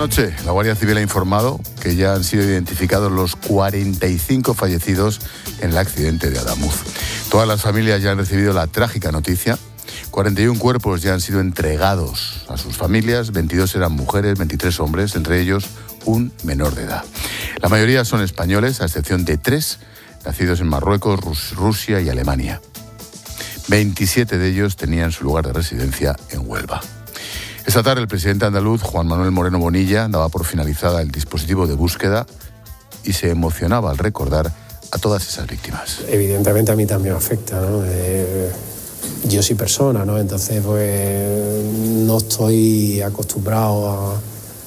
noche, la Guardia Civil ha informado que ya han sido identificados los 45 fallecidos en el accidente de Adamuz. Todas las familias ya han recibido la trágica noticia. 41 cuerpos ya han sido entregados a sus familias, 22 eran mujeres, 23 hombres, entre ellos un menor de edad. La mayoría son españoles, a excepción de 3 nacidos en Marruecos, Rusia y Alemania. 27 de ellos tenían su lugar de residencia en Huelva. Esta tarde el presidente andaluz, Juan Manuel Moreno Bonilla, daba por finalizada el dispositivo de búsqueda y se emocionaba al recordar a todas esas víctimas. Evidentemente a mí también me afecta, ¿no? Yo soy persona, ¿no? Entonces pues no estoy acostumbrado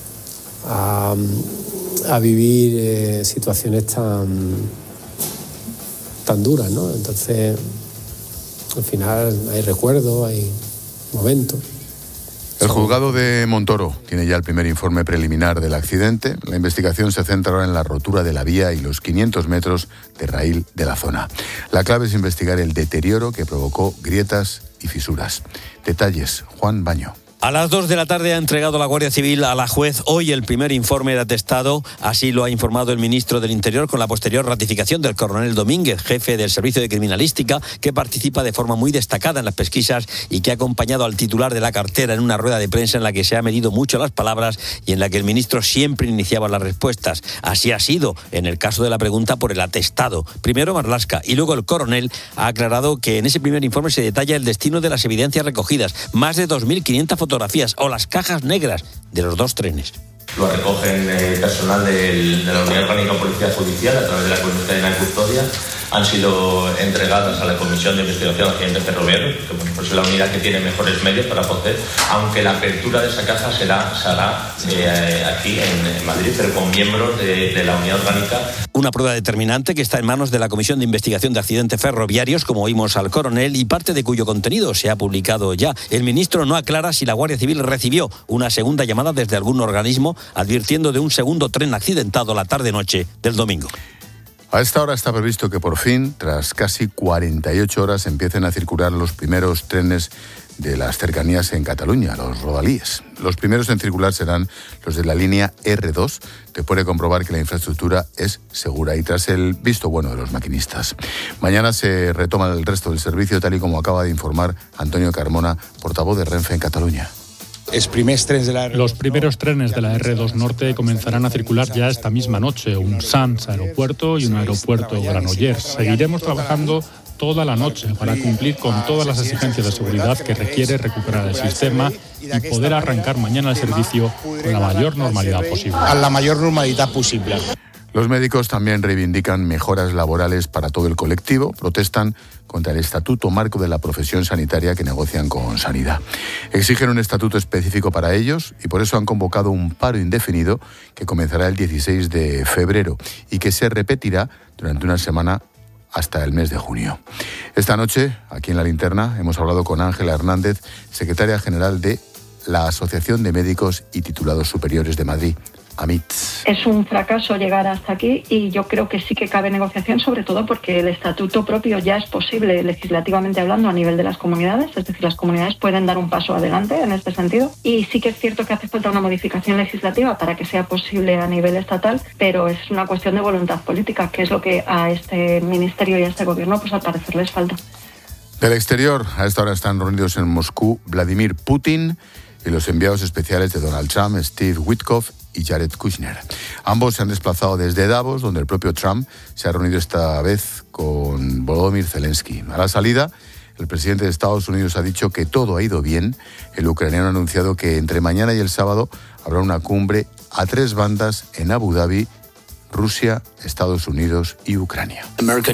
a vivir situaciones tan duras, ¿no? Entonces al final hay recuerdos, hay momentos. El juzgado de Montoro tiene ya el primer informe preliminar del accidente. La investigación se centra ahora en la rotura de la vía y los 500 metros de raíl de la zona. La clave es investigar el deterioro que provocó grietas y fisuras. Detalles, Juan Baño. A las 2 de la tarde ha entregado la Guardia Civil a la juez hoy el primer informe de atestado. Así lo ha informado el ministro del Interior con la posterior ratificación del coronel Domínguez, jefe del Servicio de Criminalística, que participa de forma muy destacada en las pesquisas y que ha acompañado al titular de la cartera en una rueda de prensa en la que se ha medido mucho las palabras y en la que el ministro siempre iniciaba las respuestas. Así ha sido en el caso de la pregunta por el atestado. Primero Marlaska y luego el coronel ha aclarado que en ese primer informe se detalla el destino de las evidencias recogidas, más de 2.500 fotografías o las cajas negras de los 2 trenes. Lo recogen personal de la Unidad Orgánica de Policía Judicial a través de la cadena de custodia. Han sido entregadas a la Comisión de Investigación de Accidentes Ferroviarios, que pues es la unidad que tiene mejores medios para poder, aunque la apertura de esa caja se hará aquí en Madrid, pero con miembros de la Unidad Orgánica. Una prueba determinante que está en manos de la Comisión de Investigación de Accidentes Ferroviarios, como oímos al coronel, y parte de cuyo contenido se ha publicado ya. El ministro no aclara si la Guardia Civil recibió una segunda llamada desde algún organismo advirtiendo de un segundo tren accidentado la tarde-noche del domingo. A esta hora está previsto que por fin, tras casi 48 horas, empiecen a circular los primeros trenes de las cercanías en Cataluña, los rodalíes. Los primeros en circular serán los de la línea R2, después de comprobar que la infraestructura es segura y tras el visto bueno de los maquinistas. Mañana se retoma el resto del servicio, tal y como acaba de informar Antonio Carmona, portavoz de Renfe en Cataluña. Los primeros trenes de la R2 Norte comenzarán a circular ya esta misma noche, un Sants aeropuerto y un aeropuerto Granollers. Seguiremos trabajando toda la noche para cumplir con todas las exigencias de seguridad que requiere recuperar el sistema y poder arrancar mañana el servicio con la mayor normalidad posible. A la mayor normalidad posible. Los médicos también reivindican mejoras laborales para todo el colectivo, protestan contra el Estatuto Marco de la Profesión Sanitaria que negocian con Sanidad. Exigen un estatuto específico para ellos y por eso han convocado un paro indefinido que comenzará el 16 de febrero y que se repetirá durante una semana hasta el mes de junio. Esta noche, aquí en La Linterna, hemos hablado con Ángela Hernández, secretaria general de la Asociación de Médicos y Titulados Superiores de Madrid. Es un fracaso llegar hasta aquí y yo creo que sí que cabe negociación, sobre todo porque el estatuto propio ya es posible legislativamente hablando a nivel de las comunidades, es decir, las comunidades pueden dar un paso adelante en este sentido y sí que es cierto que hace falta una modificación legislativa para que sea posible a nivel estatal, pero es una cuestión de voluntad política, que es lo que a este ministerio y a este gobierno pues al parecer les falta. Del exterior, a esta hora están reunidos en Moscú Vladimir Putin y los enviados especiales de Donald Trump, Steve Witkoff y Jared Kushner. Ambos se han desplazado desde Davos, donde el propio Trump se ha reunido esta vez con Volodymyr Zelensky. A la salida, el presidente de Estados Unidos ha dicho que todo ha ido bien. El ucraniano ha anunciado que entre mañana y el sábado habrá una cumbre a 3 bandas en Abu Dhabi, Rusia, Estados Unidos y Ucrania.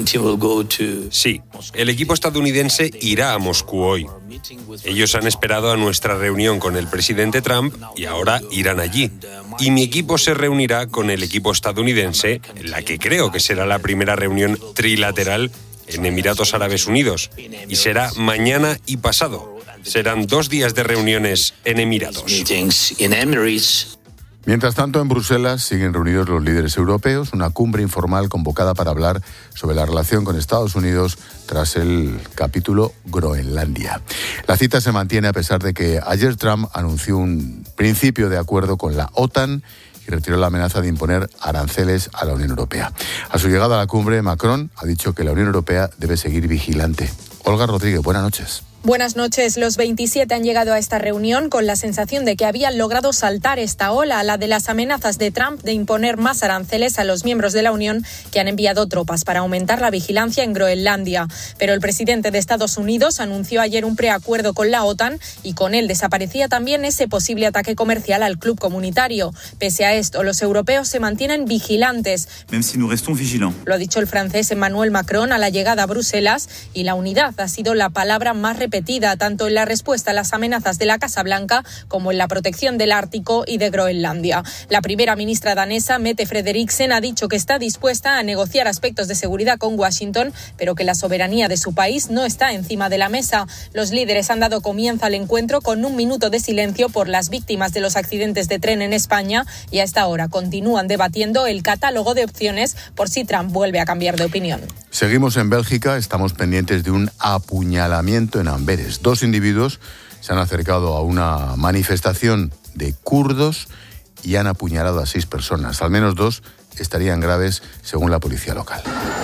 Sí, el equipo estadounidense irá a Moscú hoy. Ellos han esperado a nuestra reunión con el presidente Trump y ahora irán allí. Y mi equipo se reunirá con el equipo estadounidense, en la que creo que será la primera reunión trilateral en Emiratos Árabes Unidos. Y será mañana y pasado. Serán 2 días de reuniones en Emiratos. Mientras tanto, en Bruselas siguen reunidos los líderes europeos, una cumbre informal convocada para hablar sobre la relación con Estados Unidos tras el capítulo Groenlandia. La cita se mantiene a pesar de que ayer Trump anunció un principio de acuerdo con la OTAN y retiró la amenaza de imponer aranceles a la Unión Europea. A su llegada a la cumbre, Macron ha dicho que la Unión Europea debe seguir vigilante. Olga Rodríguez, buenas noches. Buenas noches. Los 27 han llegado a esta reunión con la sensación de que habían logrado saltar esta ola, la de las amenazas de Trump de imponer más aranceles a los miembros de la Unión que han enviado tropas para aumentar la vigilancia en Groenlandia. Pero el presidente de Estados Unidos anunció ayer un preacuerdo con la OTAN y con él desaparecía también ese posible ataque comercial al club comunitario. Pese a esto, los europeos se mantienen vigilantes. Lo ha dicho el francés Emmanuel Macron a la llegada a Bruselas, y la unidad ha sido la palabra más repetida tanto en la respuesta a las amenazas de la Casa Blanca como en la protección del Ártico y de Groenlandia. La primera ministra danesa, Mette Frederiksen, ha dicho que está dispuesta a negociar aspectos de seguridad con Washington, pero que la soberanía de su país no está encima de la mesa. Los líderes han dado comienzo al encuentro con un minuto de silencio por las víctimas de los accidentes de tren en España, y a esta hora continúan debatiendo el catálogo de opciones por si Trump vuelve a cambiar de opinión. Seguimos en Bélgica, estamos pendientes de un apuñalamiento en Amberes. 2 individuos se han acercado a una manifestación de kurdos y han apuñalado a 6 personas. Al menos 2 estarían graves, según la policía local.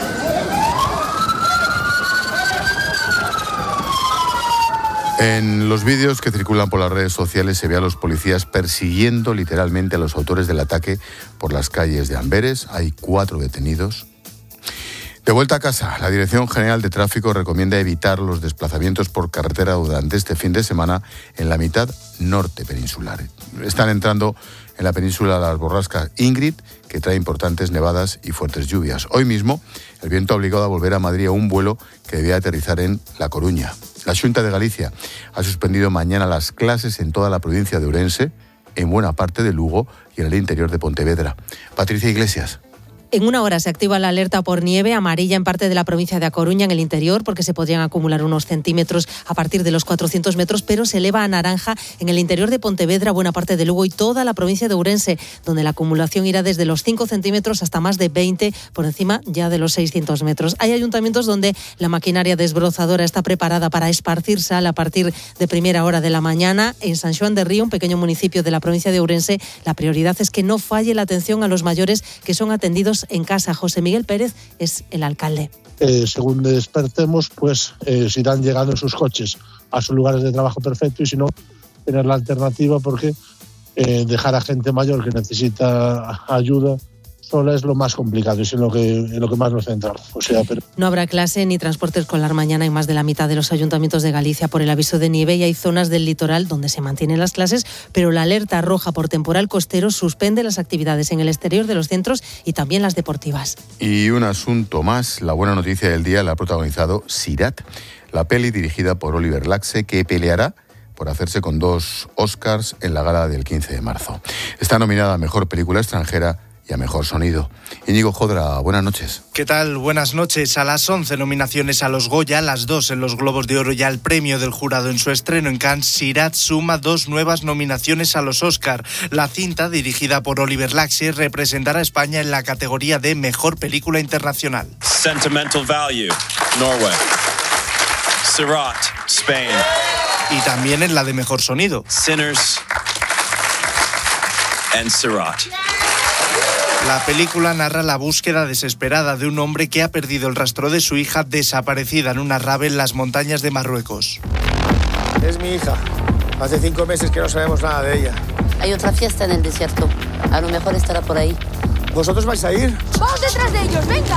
En los vídeos que circulan por las redes sociales se ve a los policías persiguiendo literalmente a los autores del ataque por las calles de Amberes. Hay 4 detenidos. De vuelta a casa, la Dirección General de Tráfico recomienda evitar los desplazamientos por carretera durante este fin de semana en la mitad norte peninsular. Están entrando en la península las borrascas Ingrid, que trae importantes nevadas y fuertes lluvias. Hoy mismo, el viento ha obligado a volver a Madrid a un vuelo que debía aterrizar en La Coruña. La Xunta de Galicia ha suspendido mañana las clases en toda la provincia de Ourense, en buena parte de Lugo y en el interior de Pontevedra. Patricia Iglesias. En una hora se activa la alerta por nieve amarilla en parte de la provincia de A Coruña, en el interior, porque se podrían acumular unos centímetros a partir de los 400 metros, pero se eleva a naranja en el interior de Pontevedra, buena parte de Lugo y toda la provincia de Ourense, donde la acumulación irá desde los 5 centímetros hasta más de 20, por encima ya de los 600 metros. Hay ayuntamientos donde la maquinaria desbrozadora está preparada para esparcir sal a partir de primera hora de la mañana. En San Xoán de Río, un pequeño municipio de la provincia de Ourense, la prioridad es que no falle la atención a los mayores que son atendidos en casa. José Miguel Pérez es el alcalde. Según despertemos, pues se irán llegando en sus coches a sus lugares de trabajo perfecto, y si no, tener la alternativa, porque dejar a gente mayor que necesita ayuda sola es lo más complicado y es en lo que más nos centramos. No habrá clase ni transporte escolar mañana en más de la mitad de los ayuntamientos de Galicia por el aviso de nieve, y hay zonas del litoral donde se mantienen las clases, pero la alerta roja por temporal costero suspende las actividades en el exterior de los centros y también las deportivas. Y un asunto más, la buena noticia del día la ha protagonizado Sirat, la peli dirigida por Oliver Laxe, que peleará por hacerse con 2 Oscars en la gala del 15 de marzo. Está nominada a Mejor Película Extranjera y a Mejor Sonido. Íñigo Jodra, buenas noches. ¿Qué tal? Buenas noches. A las 11 nominaciones a los Goya, las 2 en los Globos de Oro y al premio del jurado en su estreno en Cannes, Sirat suma 2 nuevas nominaciones a los Oscar. La cinta, dirigida por Oliver Laxe, representará a España en la categoría de Mejor Película Internacional. Sentimental Value, Norway. Sirat, Spain. Y también en la de Mejor Sonido. Sinners and Sirat. La película narra la búsqueda desesperada de un hombre que ha perdido el rastro de su hija desaparecida en una rave en las montañas de Marruecos. Es mi hija. Hace 5 meses que no sabemos nada de ella. Hay otra fiesta en el desierto. A lo mejor estará por ahí. ¿Vosotros vais a ir? ¡Vamos detrás de ellos! ¡Venga!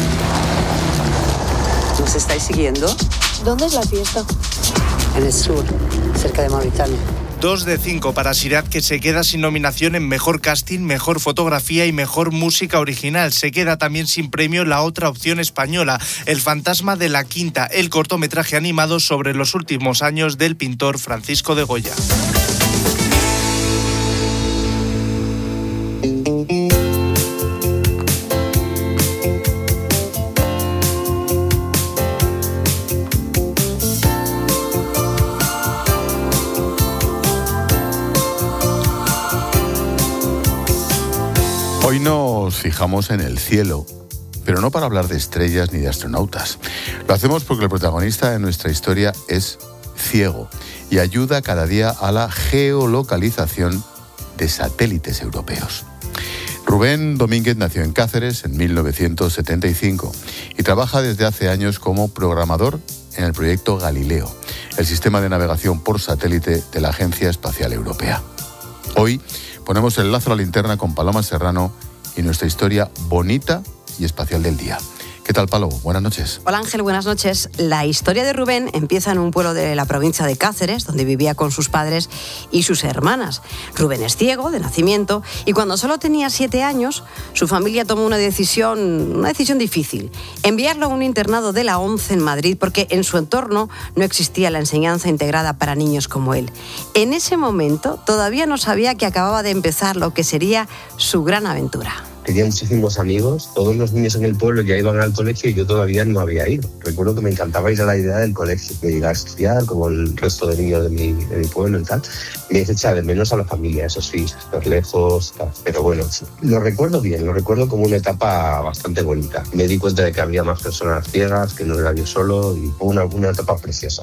¿Nos estáis siguiendo? ¿Dónde es la fiesta? En el sur, cerca de Mauritania. 2 de 5 para Sirat, que se queda sin nominación en Mejor Casting, Mejor Fotografía y Mejor Música Original. Se queda también sin premio la otra opción española, El fantasma de la Quinta, el cortometraje animado sobre los últimos años del pintor Francisco de Goya. nos fijamos en el cielo, pero no para hablar de estrellas ni de astronautas. Lo hacemos porque el protagonista de nuestra historia es ciego y ayuda cada día a la geolocalización de satélites europeos. Rubén Domínguez nació en Cáceres en 1975 y trabaja desde hace años como programador en el proyecto Galileo, el sistema de navegación por satélite de la Agencia Espacial Europea. Hoy ponemos el lazo a la linterna con Paloma Serrano y nuestra historia bonita y espacial del día. ¿Qué tal, Palo? Buenas noches. Hola, Ángel, buenas noches. La historia de Rubén empieza en un pueblo de la provincia de Cáceres, donde vivía con sus padres y sus hermanas. Rubén es ciego de nacimiento y cuando solo tenía 7 años, su familia tomó una decisión difícil: enviarlo a un internado de la ONCE en Madrid, porque en su entorno no existía la enseñanza integrada para niños como él. En ese momento todavía no sabía que acababa de empezar lo que sería su gran aventura. Tenía muchísimos amigos, todos los niños en el pueblo ya iban al colegio y yo todavía no había ido. Recuerdo que me encantaba ir a la idea del colegio, de ir a estudiar como el resto de niños de mi pueblo y tal. Me hice echar de menos a la familia, eso sí, estar lejos, tal. Pero bueno, lo recuerdo bien, lo recuerdo como una etapa bastante bonita. Me di cuenta de que había más personas ciegas, que no era yo solo, y fue una etapa preciosa.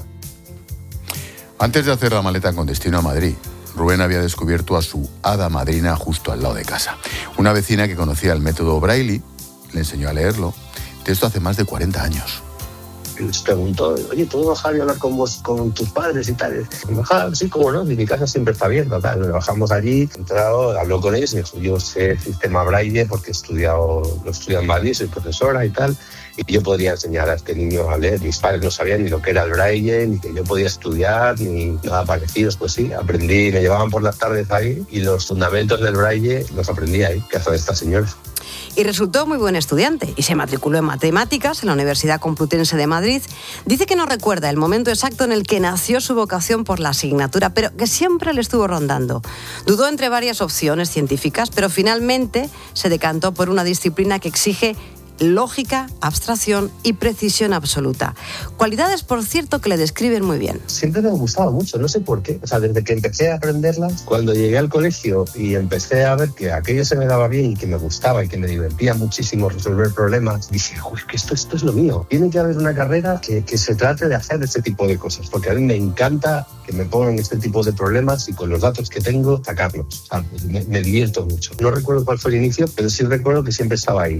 Antes de hacer la maleta con destino a Madrid, Rubén había descubierto a su hada madrina justo al lado de casa. Una vecina que conocía el método Braille, le enseñó a leerlo. De esto hace más de 40 años. Les preguntó, oye, ¿puedo bajar y hablar con tus padres y tal? Bajar, sí, cómo no, y mi casa siempre está abierta. Tal. Bajamos allí, entrado, habló con ellos y dijo, yo sé el sistema Braille porque lo estudié en Madrid, soy profesora y tal. Y yo podría enseñar a este niño a leer. Mis padres no sabían ni lo que era el Braille, ni que yo podía estudiar, ni nada parecido. Pues sí, aprendí, me llevaban por las tardes ahí y los fundamentos del Braille los aprendí ahí, que hace esta señora. Y resultó muy buen estudiante y se matriculó en matemáticas en la Universidad Complutense de Madrid. Dice que no recuerda el momento exacto en el que nació su vocación por la asignatura, pero que siempre le estuvo rondando. Dudó entre varias opciones científicas, pero finalmente se decantó por una disciplina que exige lógica, abstracción y precisión absoluta. Cualidades, por cierto, que le describen muy bien. Siempre me ha gustado mucho, no sé por qué. O sea, desde que empecé a aprenderlas, cuando llegué al colegio y empecé a ver que aquello se me daba bien y que me gustaba y que me divertía muchísimo resolver problemas, dije, uy, que esto es lo mío. Tiene que haber una carrera que se trate de hacer este tipo de cosas, porque a mí me encanta que me pongan este tipo de problemas y con los datos que tengo, sacarlos. O sea, me divierto mucho. No recuerdo cuál fue el inicio, pero sí recuerdo que siempre estaba ahí.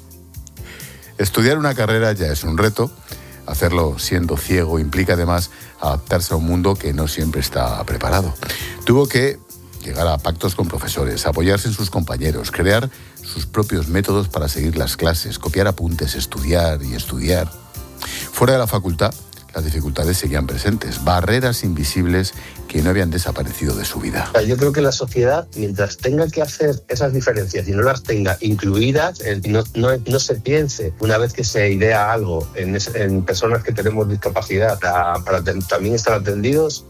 Estudiar una carrera ya es un reto. Hacerlo siendo ciego implica además adaptarse a un mundo que no siempre está preparado. Tuvo que llegar a pactos con profesores, apoyarse en sus compañeros, crear sus propios métodos para seguir las clases, copiar apuntes, estudiar y estudiar. Fuera de la facultad, las dificultades seguían presentes, barreras invisibles que no habían desaparecido de su vida. Yo creo que la sociedad, mientras tenga que hacer esas diferencias y no las tenga incluidas, no se piense, una vez que se idea algo en personas que tenemos discapacidad, para también estar atendidos,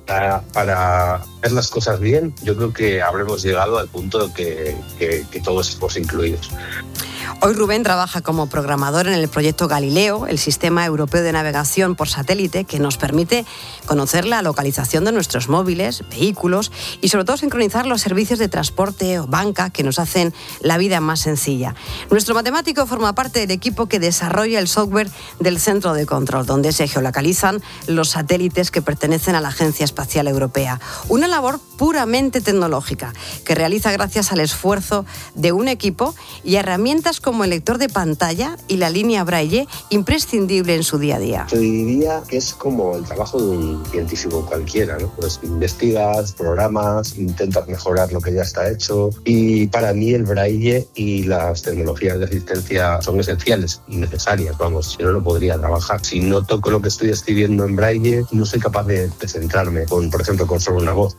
para hacer las cosas bien, yo creo que habremos llegado al punto de que todos estemos incluidos. Hoy Rubén trabaja como programador en el proyecto Galileo, el sistema europeo de navegación por satélite que nos permite conocer la localización de nuestros móviles, vehículos y sobre todo sincronizar los servicios de transporte o banca que nos hacen la vida más sencilla. Nuestro matemático forma parte del equipo que desarrolla el software del centro de control, donde se geolocalizan los satélites que pertenecen a la Agencia Espacial Europea. Una labor puramente tecnológica que realiza gracias al esfuerzo de un equipo y a herramientas como el lector de pantalla y la línea Braille, imprescindible en su día a día. Yo diría que es como el trabajo de un científico cualquiera, ¿no? Pues investigas, programas, intentas mejorar lo que ya está hecho y para mí el Braille y las tecnologías de asistencia son esenciales y necesarias, vamos, si no podría trabajar. Si no toco lo que estoy escribiendo en Braille, no soy capaz de centrarme, por ejemplo, con solo una voz.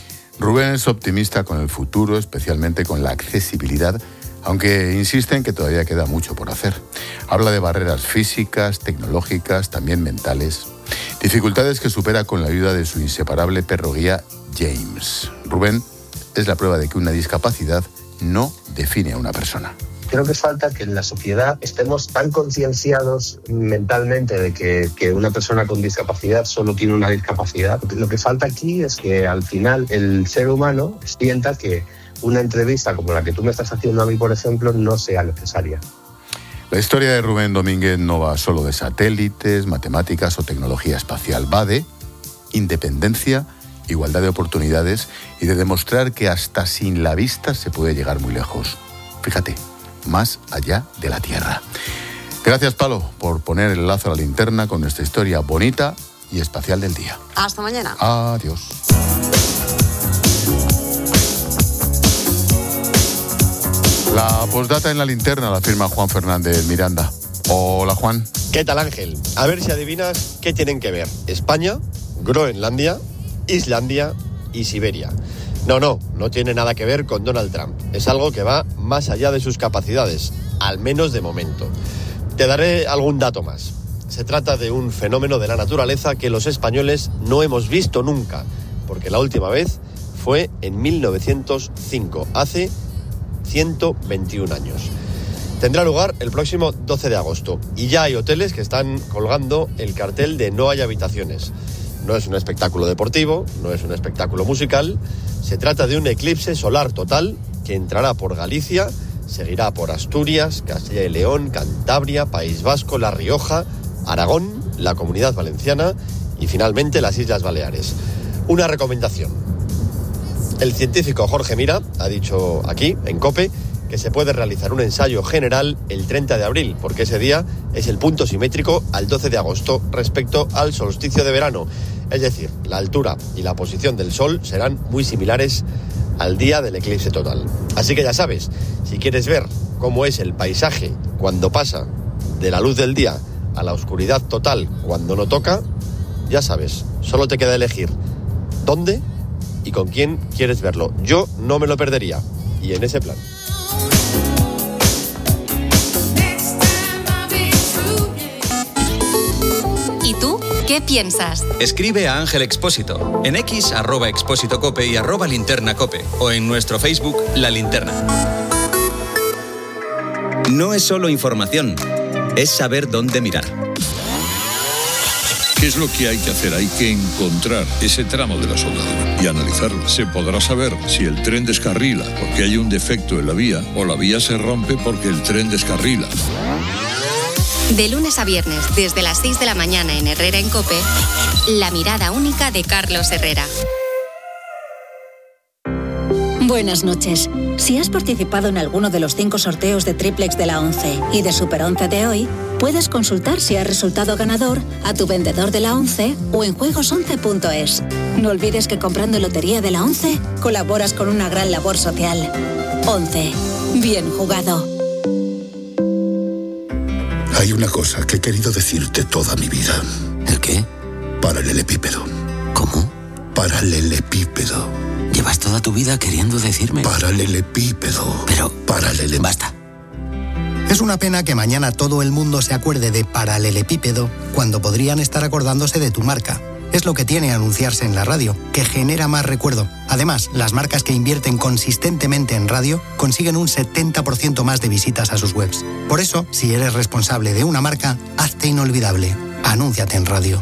Rubén es optimista con el futuro, especialmente con la accesibilidad, aunque insiste en que todavía queda mucho por hacer. Habla de barreras físicas, tecnológicas, también mentales. Dificultades que supera con la ayuda de su inseparable perro guía, James. Rubén es la prueba de que una discapacidad no define a una persona. Creo que falta que en la sociedad estemos tan concienciados mentalmente de que una persona con discapacidad solo tiene una discapacidad. Lo que falta aquí es que al final el ser humano sienta que una entrevista como la que tú me estás haciendo a mí, por ejemplo, no sea necesaria. La historia de Rubén Domínguez no va solo de satélites, matemáticas o tecnología espacial. Va de independencia, igualdad de oportunidades y de demostrar que hasta sin la vista se puede llegar muy lejos. Fíjate, más allá de la Tierra. Gracias, Palo, por poner el lazo a la linterna con nuestra historia bonita y espacial del día. Hasta mañana. Adiós. La postdata en la linterna la firma Juan Fernández Miranda. Hola, Juan. ¿Qué tal, Ángel? A ver si adivinas qué tienen que ver España, Groenlandia, Islandia y Siberia. No tiene nada que ver con Donald Trump. Es algo que va más allá de sus capacidades, al menos de momento. Te daré algún dato más. Se trata de un fenómeno de la naturaleza que los españoles no hemos visto nunca, porque la última vez fue en 1905, hace 121 años. Tendrá lugar el próximo 12 de agosto y ya hay hoteles que están colgando el cartel de no hay habitaciones. No es un espectáculo deportivo, no es un espectáculo musical, se trata de un eclipse solar total que entrará por Galicia, seguirá por Asturias, Castilla y León, Cantabria, País Vasco, La Rioja, Aragón, la Comunidad Valenciana y finalmente las Islas Baleares. Una recomendación. El científico Jorge Mira ha dicho aquí, en COPE, que se puede realizar un ensayo general el 30 de abril, porque ese día es el punto simétrico al 12 de agosto respecto al solsticio de verano. Es decir, la altura y la posición del Sol serán muy similares al día del eclipse total. Así que ya sabes, si quieres ver cómo es el paisaje cuando pasa de la luz del día a la oscuridad total cuando no toca, ya sabes, solo te queda elegir dónde y con quién quieres verlo. Yo no me lo perdería, y en ese plan. ¿Y tú qué piensas? Escribe a Ángel Expósito en X @expósitocope y @linternacope o en nuestro Facebook La Linterna. No es solo información, es saber dónde mirar. ¿Qué es lo que hay que hacer? Hay que encontrar ese tramo de la soldadura y analizarlo. Se podrá saber si el tren descarrila porque hay un defecto en la vía o la vía se rompe porque el tren descarrila. De lunes a viernes, desde las 6 de la mañana en Herrera en COPE, La mirada única de Carlos Herrera. Buenas noches. Si has participado en alguno de los 5 sorteos de Triplex de la 11 y de Super 11 de hoy, puedes consultar si has resultado ganador a tu vendedor de la 11 o en juegos11.es. No olvides que comprando lotería de la 11 colaboras con una gran labor social. 11. Bien jugado. Hay una cosa que he querido decirte toda mi vida. ¿El qué? Paralelepípedo. ¿Cómo? Paralelepípedo. ¿Llevas toda tu vida queriendo decirme? Paralelepípedo. Pero... Basta. Es una pena que mañana todo el mundo se acuerde de paralelepípedo cuando podrían estar acordándose de tu marca. Es lo que tiene anunciarse en la radio, que genera más recuerdo. Además, las marcas que invierten consistentemente en radio consiguen un 70% más de visitas a sus webs. Por eso, si eres responsable de una marca, hazte inolvidable. Anúnciate en radio.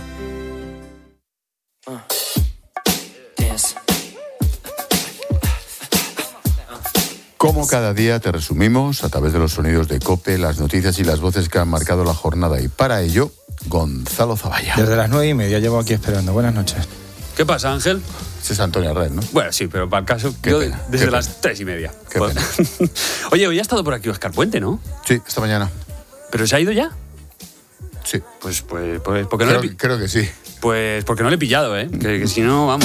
Como cada día te resumimos a través de los sonidos de COPE, las noticias y las voces que han marcado la jornada. Y para ello, Gonzalo Zavalla. Desde las 9:30 llevo aquí esperando. Buenas noches. ¿Qué pasa, Ángel? Ese es Antonio Herrera, ¿no? Bueno, sí, pero para el caso, yo desde las 3:30. Qué pena. Oye, hoy ha estado por aquí Óscar Puente, ¿no? Sí, esta mañana. ¿Pero se ha ido ya? Sí. Pues porque no creo que sí. Pues porque no le he pillado, ¿eh? Que si no, vamos.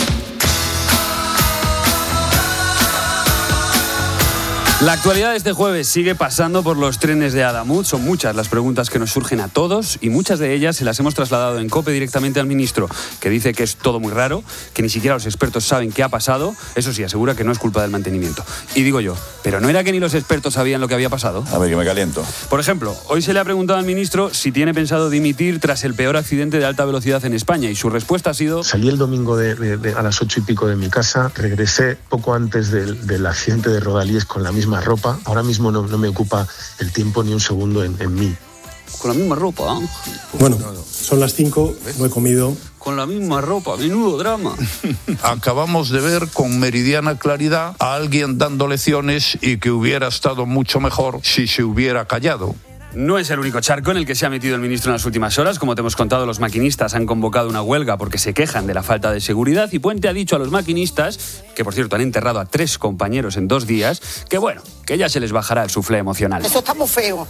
La actualidad de este jueves sigue pasando por los trenes de Adamuz. Son muchas las preguntas que nos surgen a todos y muchas de ellas se las hemos trasladado en COPE directamente al ministro, que dice que es todo muy raro, que ni siquiera los expertos saben qué ha pasado. Eso sí, asegura que no es culpa del mantenimiento. Y digo yo, ¿pero no era que ni los expertos sabían lo que había pasado? A ver, que me caliento. Por ejemplo, hoy se le ha preguntado al ministro si tiene pensado dimitir tras el peor accidente de alta velocidad en España y su respuesta ha sido... Salí el domingo a las 8:00 de mi casa, regresé poco antes del accidente de Rodalies con la misma ropa. Ahora mismo no me ocupa el tiempo ni un segundo en mí. Con la misma ropa, ¿eh? Bueno, son las 5, no he comido. Con la misma ropa, menudo drama. Acabamos de ver con meridiana claridad a alguien dando lecciones y que hubiera estado mucho mejor si se hubiera callado. No es el único charco en el que se ha metido el ministro en las últimas horas. Como te hemos contado, los maquinistas han convocado una huelga porque se quejan de la falta de seguridad y Puente ha dicho a los maquinistas, que por cierto han enterrado a 3 compañeros en 2 días, que bueno, que ya se les bajará el suflé emocional. Eso está muy feo.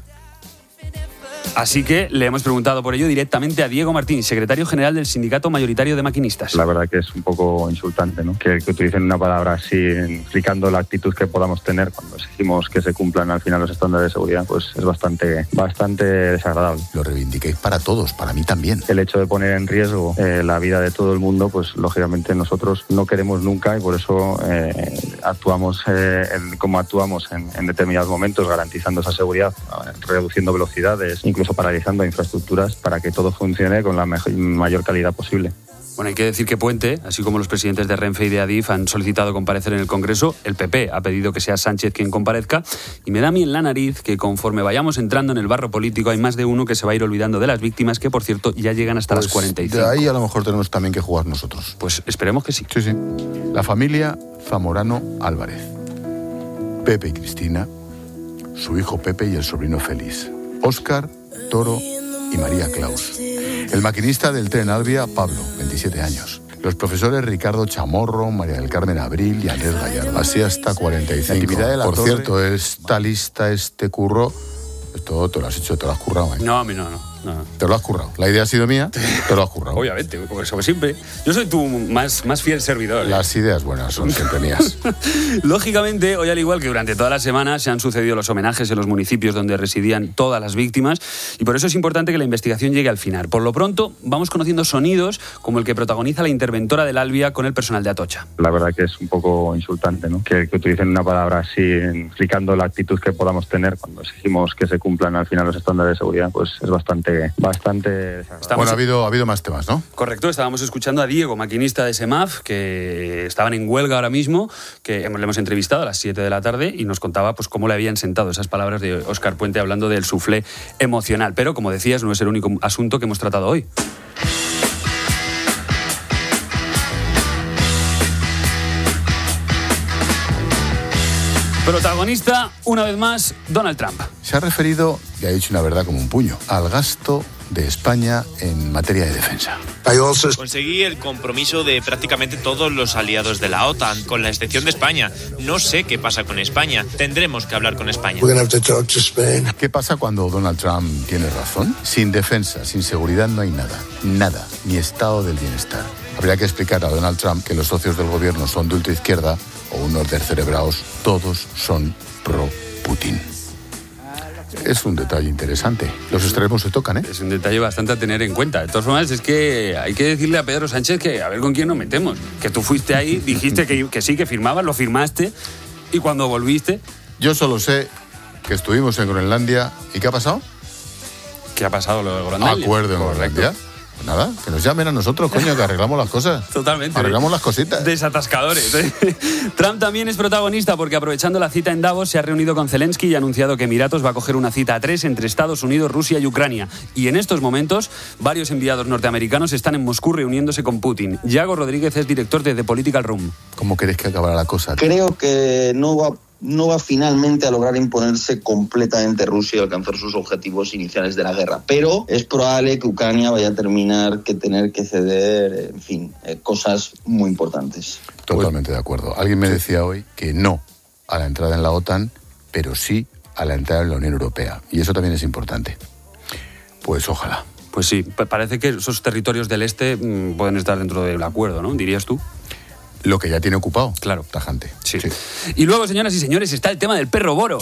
Así que le hemos preguntado por ello directamente a Diego Martín, secretario general del Sindicato Mayoritario de Maquinistas. La verdad que es un poco insultante, ¿no? Que utilicen una palabra así, explicando la actitud que podamos tener cuando exigimos que se cumplan al final los estándares de seguridad, pues es bastante desagradable. Lo reivindiquéis para todos, para mí también. El hecho de poner en riesgo la vida de todo el mundo, pues lógicamente nosotros no queremos nunca y por eso actuamos como actuamos en determinados momentos, garantizando esa seguridad, reduciendo velocidades, incluso paralizando infraestructuras para que todo funcione con la mayor calidad posible. Bueno, hay que decir que Puente, así como los presidentes de Renfe y de Adif, han solicitado comparecer en el Congreso. El PP ha pedido que sea Sánchez quien comparezca. Y me da a mí en la nariz que conforme vayamos entrando en el barro político hay más de uno que se va a ir olvidando de las víctimas, que por cierto ya llegan hasta las 45. De ahí a lo mejor tenemos también que jugar nosotros. Pues esperemos que sí. Sí, sí. La familia Zamorano Álvarez. Pepe y Cristina, su hijo Pepe y el sobrino Félix. Óscar, Toro y María Claus. El maquinista del tren Albia, Pablo, 27 años. Los profesores Ricardo Chamorro, María del Carmen Abril y Andrés Gallardo. Así hasta 45. Por cierto, esta lista, este curro, esto te lo has hecho, te lo has currado, ¿eh? No, a mí no. Te lo has currado. La idea ha sido mía, te lo has currado. Obviamente, como siempre. Yo soy tu más fiel servidor. Las ideas buenas son siempre mías. Lógicamente, hoy al igual que durante toda la semana, se han sucedido los homenajes en los municipios donde residían todas las víctimas y por eso es importante que la investigación llegue al final. Por lo pronto, vamos conociendo sonidos como el que protagoniza la interventora del Albia con el personal de Atocha. La verdad que es un poco insultante, ¿no? Que utilicen una palabra así, explicando la actitud que podamos tener cuando exigimos que se cumplan al final los estándares de seguridad, pues es bastante desagradable. Bueno, ha habido más temas, ¿no? Correcto, estábamos escuchando a Diego, maquinista de SEMAF, que estaban en huelga ahora mismo, que le hemos entrevistado a las 7 de la tarde y nos contaba pues cómo le habían sentado esas palabras de Óscar Puente hablando del suflé emocional. Pero, como decías, no es el único asunto que hemos tratado hoy. Protagonista, una vez más, Donald Trump. Se ha referido, y ha dicho una verdad como un puño, al gasto de España en materia de defensa. Conseguí el compromiso de prácticamente todos los aliados de la OTAN, con la excepción de España. No sé qué pasa con España. Tendremos que hablar con España. ¿Qué pasa cuando Donald Trump tiene razón? Sin defensa, sin seguridad no hay nada. Nada, ni estado del bienestar. Habría que explicar a Donald Trump que los socios del gobierno son de ultraizquierda o unos descerebrados, todos son pro-Putin. Es un detalle interesante. Los extremos se tocan, ¿eh? Es un detalle bastante a tener en cuenta. De todas formas, es que hay que decirle a Pedro Sánchez que a ver con quién nos metemos. Que tú fuiste ahí, dijiste que sí, que firmabas, lo firmaste, y cuando volviste... Yo solo sé que estuvimos en Groenlandia. ¿Y qué ha pasado? ¿Qué ha pasado lo de Groenlandia? Acuerdo en Groenlandia. Nada, que nos llamen a nosotros, coño, que arreglamos las cosas. Totalmente. Arreglamos las cositas. Desatascadores. Trump también es protagonista porque, aprovechando la cita en Davos, se ha reunido con Zelensky y ha anunciado que Emiratos va a coger una cita a 3 entre Estados Unidos, Rusia y Ucrania. Y en estos momentos, varios enviados norteamericanos están en Moscú reuniéndose con Putin. Yago Rodríguez es director de The Political Room. ¿Cómo queréis que acabará la cosa? Creo que no va finalmente a lograr imponerse completamente Rusia y alcanzar sus objetivos iniciales de la guerra. Pero es probable que Ucrania vaya a tener que ceder, en fin, cosas muy importantes. Totalmente de acuerdo. Alguien me decía hoy que no a la entrada en la OTAN, pero sí a la entrada en la Unión Europea. Y eso también es importante. Pues ojalá. Pues sí, parece que esos territorios del este pueden estar dentro del acuerdo, ¿no? ¿Dirías tú? Lo que ya tiene ocupado. Claro. Tajante. Sí. Y luego, señoras y señores, está el tema del perro Boro.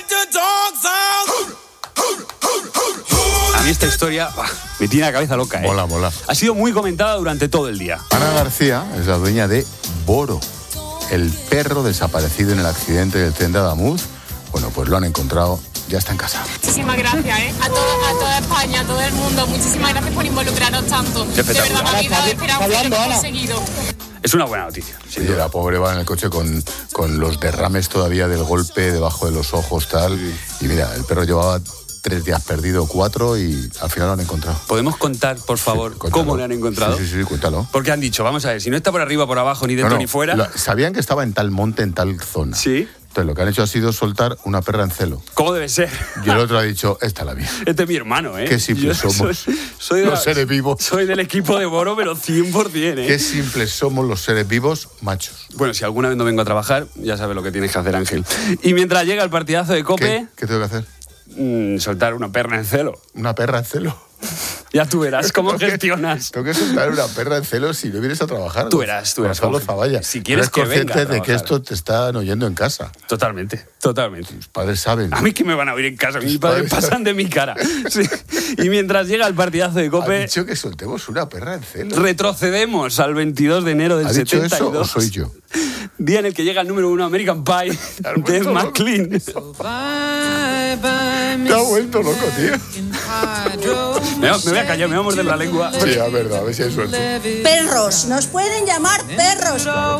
A mí esta historia me tiene la cabeza loca, ¿eh? Mola. Ha sido muy comentada durante todo el día. Ana García es la dueña de Boro, el perro desaparecido en el accidente del tren de Adamuz. Bueno, pues lo han encontrado, ya está en casa. Muchísimas gracias, a toda España, a todo el mundo. Muchísimas gracias por involucrarnos tanto. De verdad, me habéis dado esperanza y lo hemos conseguido. Es una buena noticia. Sí, la pobre va en el coche con los derrames todavía del golpe debajo de los ojos, tal. Y mira, el perro llevaba 3 días perdido, 4, y al final lo han encontrado. ¿Podemos contar, por favor, cómo lo han encontrado? Sí, cuéntalo. Porque han dicho, vamos a ver, si no está por arriba, por abajo, ni dentro ni fuera... Sabían que estaba en tal monte, en tal zona. Sí. Entonces lo que han hecho ha sido soltar una perra en celo. ¿Cómo debe ser? Y el otro ha dicho, esta es la mía. Este es mi hermano, ¿eh? Qué simples somos. Soy los seres vivos. Soy del equipo de Boro, pero 100%, ¿eh? Qué simples somos los seres vivos machos. Bueno, si alguna vez no vengo a trabajar, ya sabes lo que tienes que hacer, Ángel. Y mientras llega el partidazo de COPE... ¿Qué tengo que hacer? Soltar una perra en celo. ¿Una perra en celo? Ya tú verás cómo gestionas. Tengo que soltar una perra en celo si no vienes a trabajar. Tú verás. Gonzalo Zavalla. Si quieres que venga a consciente de que esto te están oyendo en casa. Totalmente. Tus padres saben. A mí que me van a oír en casa. Mis padres pasan de mi cara. Sí. Y mientras llega el partidazo de COPE... ¿Ha dicho que soltemos una perra en celo? Retrocedemos al 22 de enero del 72. ¿Ha dicho eso o soy yo? Día en el que llega el número 1 American Pie de Ed McLean. Te ha vuelto loco, tío. Me voy a callar, me voy a morder la lengua. Sí, es verdad, a ver si hay suerte. Perros, nos pueden llamar perros.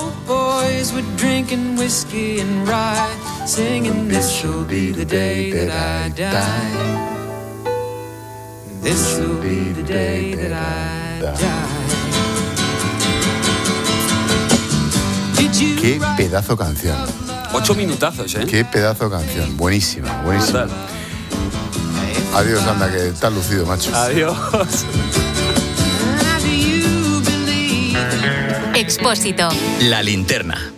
This will be the day that I die. This will be the day that I die. Qué pedazo canción. 8 minutazos, ¿eh? Qué pedazo canción. Buenísima, buenísima. Total. Adiós, anda, que estás lucido, macho. Adiós. Expósito. La linterna.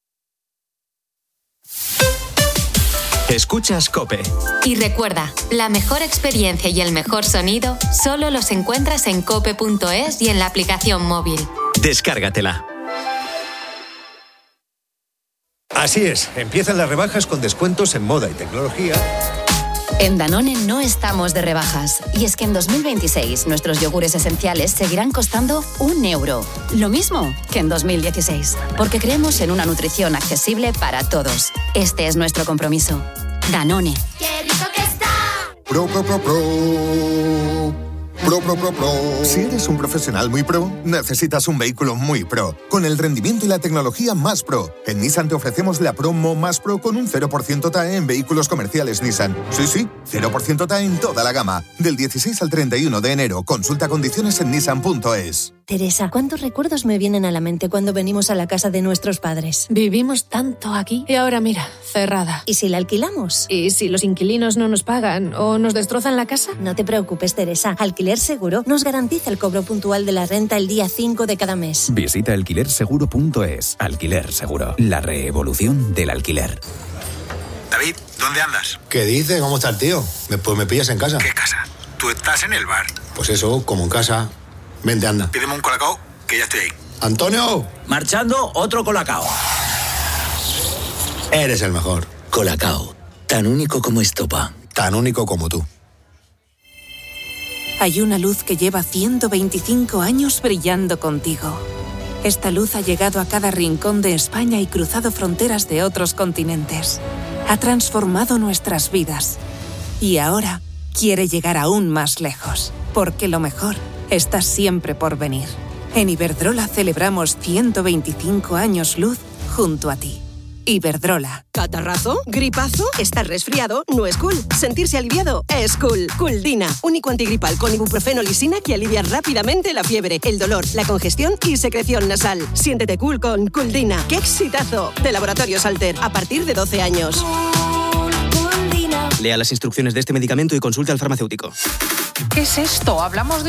Escuchas COPE. Y recuerda, la mejor experiencia y el mejor sonido solo los encuentras en cope.es y en la aplicación móvil. Descárgatela. Así es, empiezan las rebajas con descuentos en moda y tecnología. En Danone no estamos de rebajas. Y es que en 2026 nuestros yogures esenciales seguirán costando €1. Lo mismo que en 2016. Porque creemos en una nutrición accesible para todos. Este es nuestro compromiso. Danone. ¡Qué rico que está! Pro. Si eres un profesional muy pro, necesitas un vehículo muy pro, con el rendimiento y la tecnología más pro. En Nissan te ofrecemos la promo más pro con un 0% TAE en vehículos comerciales Nissan. Sí, 0% TAE en toda la gama. Del 16 al 31 de enero. Consulta condiciones en nissan.es. Teresa, ¿cuántos recuerdos me vienen a la mente cuando venimos a la casa de nuestros padres? Vivimos tanto aquí y ahora mira, cerrada. ¿Y si la alquilamos? ¿Y si los inquilinos no nos pagan o nos destrozan la casa? No te preocupes, Teresa. Alquiler Seguro nos garantiza el cobro puntual de la renta el día 5 de cada mes. Visita alquilerseguro.es. Alquiler Seguro, la revolución del alquiler. David, ¿dónde andas? ¿Qué dices? ¿Cómo está el tío? Pues me pillas en casa. ¿Qué casa? Tú estás en el bar. Pues eso, como en casa. Vente, anda. Pídeme un colacao, que ya estoy ahí. ¡Antonio! Marchando, otro colacao. Eres el mejor. Colacao, tan único como estopa. Tan único como tú. Hay una luz que lleva 125 años brillando contigo. Esta luz ha llegado a cada rincón de España y cruzado fronteras de otros continentes. Ha transformado nuestras vidas. Y ahora quiere llegar aún más lejos, porque lo mejor está siempre por venir. En Iberdrola celebramos 125 años luz junto a ti. Iberdrola. ¿Catarrazo? ¿Gripazo? ¿Estás resfriado? No es cool. Sentirse aliviado es cool. Cooldina, único antigripal con ibuprofeno lisina que alivia rápidamente la fiebre, el dolor, la congestión y secreción nasal. Siéntete cool con Cooldina. ¡Qué exitazo! De Laboratorios Alter, a partir de 12 años. Lea las instrucciones de este medicamento y consulte al farmacéutico. ¿Qué es esto? ¿Hablamos de